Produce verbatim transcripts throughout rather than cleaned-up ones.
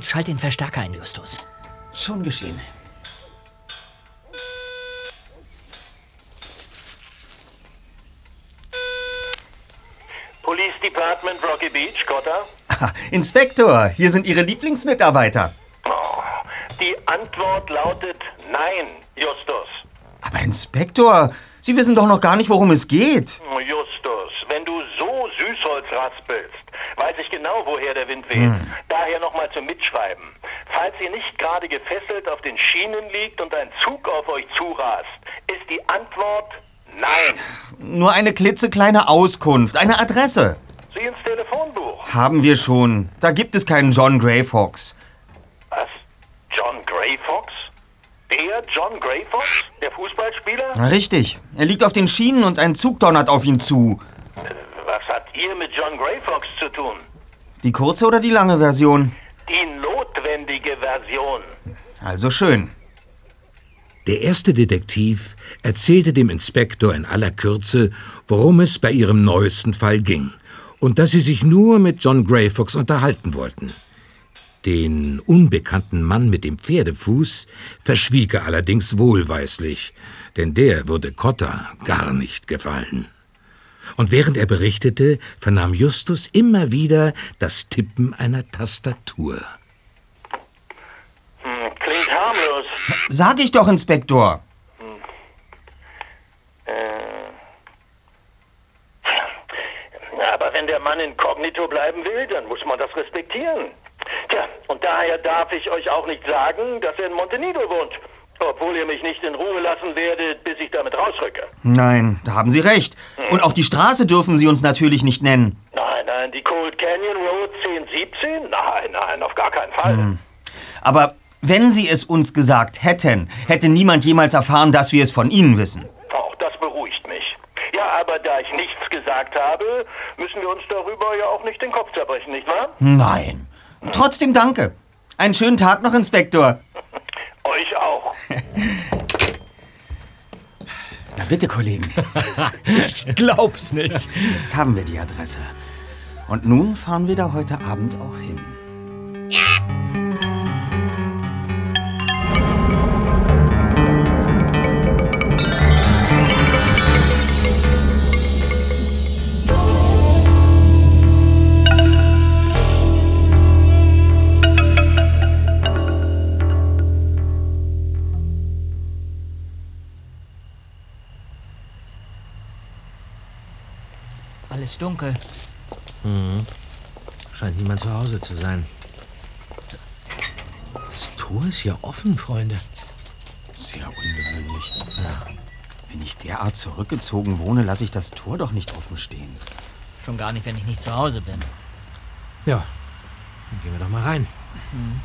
schalt den Verstärker ein, Justus. Schon geschehen. Police Department Rocky Beach, Cotta? Ah, Inspektor, hier sind Ihre Lieblingsmitarbeiter. Oh, die Antwort lautet nein, Justus. Aber Inspektor, Sie wissen doch noch gar nicht, worum es geht. Justus, wenn du so Süßholz raspelst, weiß ich genau, woher der Wind weht. Hm. Daher nochmal zum Mitschreiben. Falls ihr nicht gerade gefesselt auf den Schienen liegt und ein Zug auf euch zurast, ist die Antwort nein. Nur eine klitzekleine Auskunft, eine Adresse. Sieh ins Telefonbuch. Haben wir schon. Da gibt es keinen John Gray Fox. Was? John Gray Fox? Der John Gray Fox? Der Fußballspieler? Na, richtig. Er liegt auf den Schienen und ein Zug donnert auf ihn zu. Was habt ihr mit John Gray Fox zu tun? Die kurze oder die lange Version? Die notwendige Version. Also schön. Der erste Detektiv erzählte dem Inspektor in aller Kürze, worum es bei ihrem neuesten Fall ging und dass sie sich nur mit John Gray Fox unterhalten wollten. Den unbekannten Mann mit dem Pferdefuß verschwieg er allerdings wohlweislich, denn der würde Cotta gar nicht gefallen. Und während er berichtete, vernahm Justus immer wieder das Tippen einer Tastatur. Hm, klingt harmlos. Sag ich doch, Inspektor. Hm. Äh. Aber wenn der Mann inkognito bleiben will, dann muss man das respektieren. Tja, und daher darf ich euch auch nicht sagen, dass er in Montenegro wohnt. Obwohl ihr mich nicht in Ruhe lassen werdet, bis ich damit rausrücke. Nein, da haben Sie recht. Hm. Und auch die Straße dürfen Sie uns natürlich nicht nennen. Nein, nein, die Cold Canyon Road zehn siebzehn? Nein, nein, auf gar keinen Fall. Hm. Aber wenn Sie es uns gesagt hätten, hätte niemand jemals erfahren, dass wir es von Ihnen wissen. Auch das beruhigt mich. Ja, aber da ich nichts gesagt habe, müssen wir uns darüber ja auch nicht den Kopf zerbrechen, nicht wahr? Nein. Trotzdem danke. Einen schönen Tag noch, Inspektor. Euch auch. Na bitte, Kollegen. Ich glaub's nicht. Jetzt haben wir die Adresse. Und nun fahren wir da heute Abend auch hin. Alles dunkel. Mhm. Scheint niemand zu Hause zu sein. Das Tor ist ja offen, Freunde. Sehr ungewöhnlich. Ja. Wenn ich derart zurückgezogen wohne, lasse ich das Tor doch nicht offen stehen. Schon gar nicht, wenn ich nicht zu Hause bin. Ja, dann gehen wir doch mal rein. Mhm.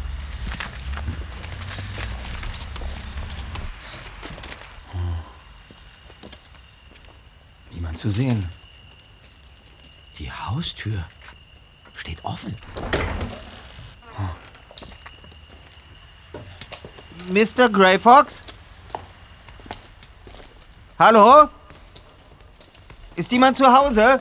Niemand zu sehen. Die Haustür steht offen. Mister Gray Fox? Hallo? Ist jemand zu Hause?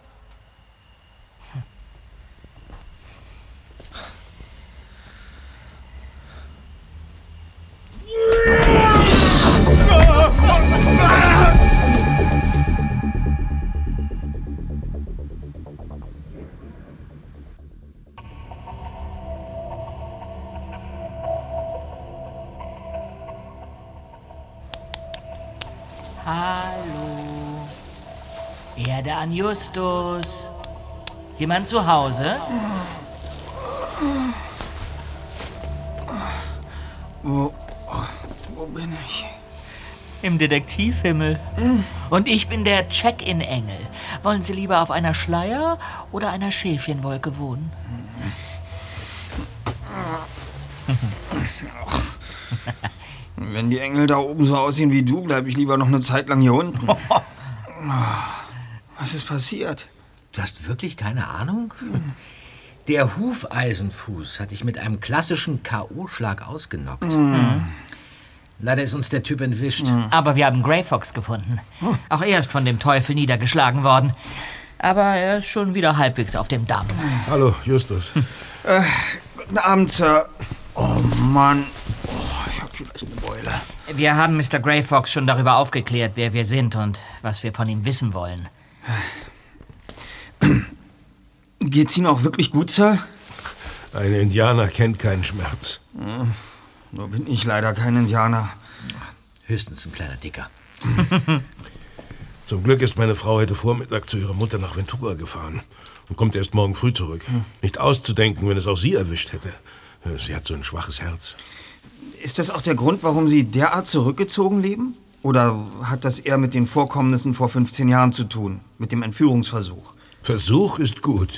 Hallo. Erde an Justus. Jemand zu Hause? Wo, wo bin ich? Im Detektivhimmel. Und ich bin der Check-in-Engel. Wollen Sie lieber auf einer Schleier- oder einer Schäfchenwolke wohnen? Wenn die Engel da oben so aussehen wie du, bleibe ich lieber noch eine Zeit lang hier unten. Was ist passiert? Du hast wirklich keine Ahnung? Der Hufeisenfuß hat dich mit einem klassischen K O-Schlag ausgenockt. Mhm. Leider ist uns der Typ entwischt. Aber wir haben Gray Fox gefunden. Auch er ist von dem Teufel niedergeschlagen worden. Aber er ist schon wieder halbwegs auf dem Damm. Hallo, Justus. Äh, Guten Abend, Sir. Oh, Mann. Oh, ich hab vielleicht eine Beule. Wir haben Mister Grey Fox schon darüber aufgeklärt, wer wir sind und was wir von ihm wissen wollen. Geht's Ihnen auch wirklich gut, Sir? Ein Indianer kennt keinen Schmerz. Ja, nur bin ich leider kein Indianer. Höchstens ein kleiner Dicker. Zum Glück ist meine Frau heute Vormittag zu ihrer Mutter nach Ventura gefahren und kommt erst morgen früh zurück. Hm. Nicht auszudenken, wenn es auch sie erwischt hätte. Sie hat so ein schwaches Herz. Ist das auch der Grund, warum Sie derart zurückgezogen leben? Oder hat das eher mit den Vorkommnissen vor fünfzehn Jahren zu tun? Mit dem Entführungsversuch? Versuch ist gut.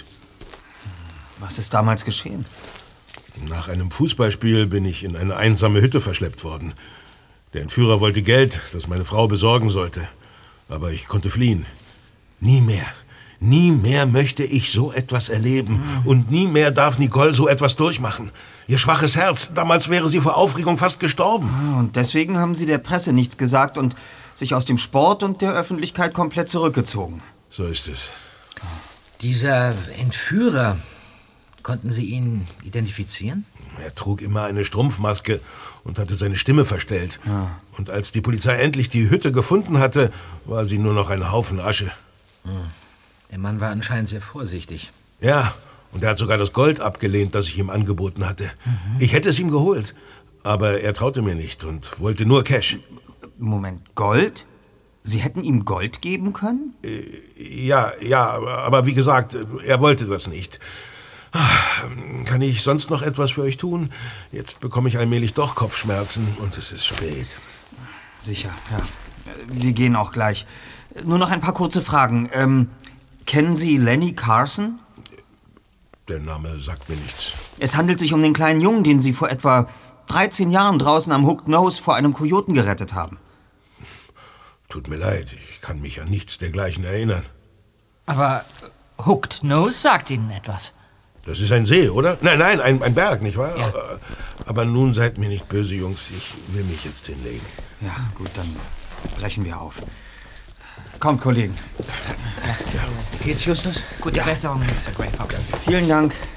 Was ist damals geschehen? Nach einem Fußballspiel bin ich in eine einsame Hütte verschleppt worden. Der Entführer wollte Geld, das meine Frau besorgen sollte. Aber ich konnte fliehen. Nie mehr. Nie mehr möchte ich so etwas erleben. Mhm. Und nie mehr darf Nicole so etwas durchmachen. Ihr schwaches Herz, damals wäre sie vor Aufregung fast gestorben. Ah, und deswegen haben Sie der Presse nichts gesagt und sich aus dem Sport und der Öffentlichkeit komplett zurückgezogen. So ist es. Dieser Entführer, konnten Sie ihn identifizieren? Er trug immer eine Strumpfmaske und hatte seine Stimme verstellt. Ja. Und als die Polizei endlich die Hütte gefunden hatte, war sie nur noch ein Haufen Asche. Hm. Der Mann war anscheinend sehr vorsichtig. Ja, und er hat sogar das Gold abgelehnt, das ich ihm angeboten hatte. Mhm. Ich hätte es ihm geholt, aber er traute mir nicht und wollte nur Cash. Moment, Gold? Sie hätten ihm Gold geben können? Äh, ja, ja, aber wie gesagt, er wollte das nicht. Kann ich sonst noch etwas für euch tun? Jetzt bekomme ich allmählich doch Kopfschmerzen und es ist spät. Sicher, ja. Wir gehen auch gleich. Nur noch ein paar kurze Fragen. Ähm, kennen Sie Lenny Carson? Der Name sagt mir nichts. Es handelt sich um den kleinen Jungen, den Sie vor etwa dreizehn Jahren draußen am Hooked Nose vor einem Kojoten gerettet haben. Tut mir leid, ich kann mich an nichts dergleichen erinnern. Aber Hooked Nose sagt Ihnen etwas. Das ist ein See, oder? Nein, nein, ein, ein Berg, nicht wahr? Ja. Aber, aber nun seid mir nicht böse, Jungs. Ich will mich jetzt hinlegen. Ja, gut, dann brechen wir auf. Kommt, Kollegen. Ja. Geht's, Justus? Gute Ja. Besserung, Mister Grey Fox. Vielen Dank.